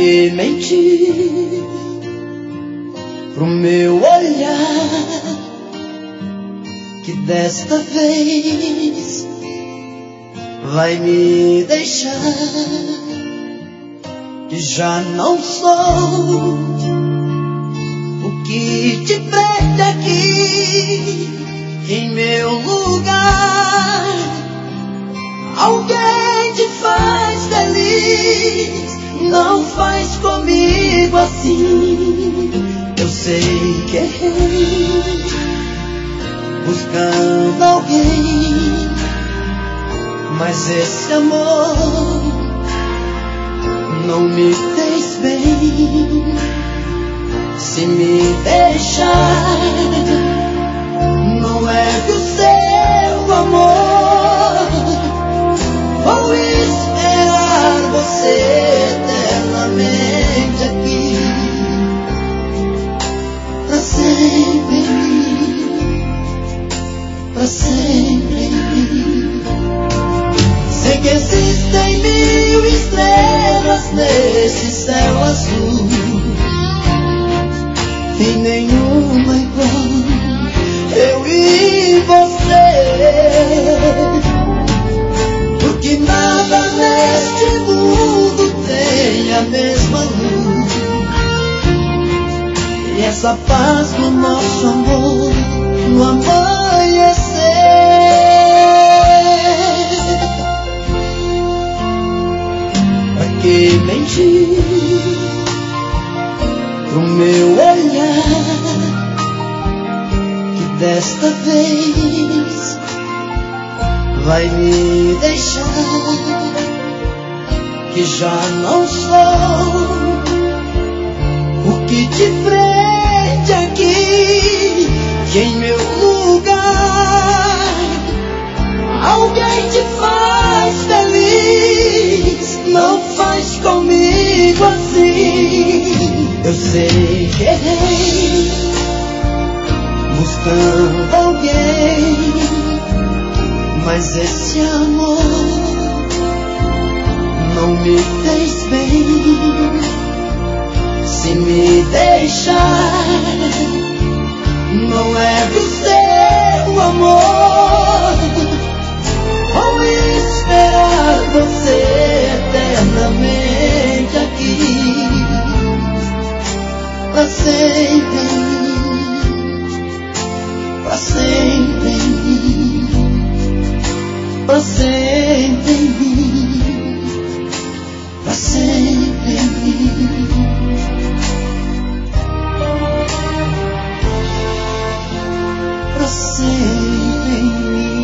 que mentir pro meu olhar, que desta vez vai me deixar, que já não sou o que te prende aqui em meu lugar. Alguém te faz feliz, não faz comigo assim. Eu sei que errei buscando alguém, mas esse amor não me fez bem. Se me deixar, não é que o seu amor, vou esperar você eternamente aqui, pra sempre, pra sempre. Sei que existem 1000 estrelas nesse céu azul, e nenhuma igual eu e você, porque nada neste mundo tem a mesma luz, e essa paz do nosso amor no amanhecer. Pra que mentir pro meu olhar, que desta vez vai me deixar, que já não sou o que te prende aqui, que em meu lugar alguém te faz feliz, não faz comigo assim. Eu sei que errei buscando alguém, mas esse amor não me fez bem. Se me deixar, não é do seu amor, vou esperar você eternamente aqui, pra sempre, pra sempre, pra sempre, pra sempre. Pra sempre.